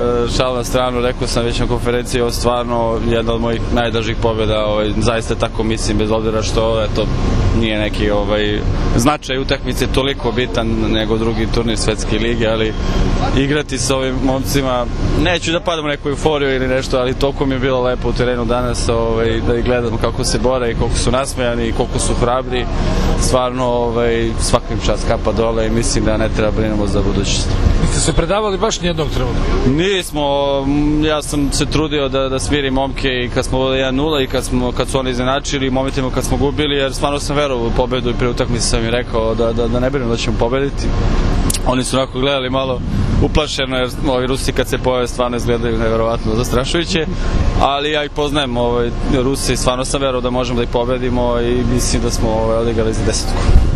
Šal na stranu, rekao sam već na konferenciji, ovo stvarno jedna od mojih najdražih pobjeda, zaista tako mislim, bez obzira što nije neki značaj utakmice toliko bitan nego drugi turnir Svetske lige, ali igrati sa ovim momcima, neću da padam u neku euforiju ili nešto, ali toliko mi je bilo lepo u terenu danas da ih gledam kako se bore i koliko su nasmejani i koliko su hrabri, stvarno svakim čast kapa dole i mislim da ne treba brinemo za budućnost. Niste se predavali baš nijednog trenutka? Nismo, ja sam se trudio da smirim momke i kad smo 1-0 i kad su oni iznenačili, momentima kad smo gubili, jer stvarno sam verovao u pobedu i pre utakmice sam im rekao da ne brinem da ćemo pobediti. Oni su onako gledali malo uplašeno, jer ovi Rusi kad se pojave stvarno izgledaju neverovatno zastrašujuće, ali ja ih poznajem, Rusi, stvarno sam verovao da možemo da ih pobedimo i mislim da smo odigrali za 10.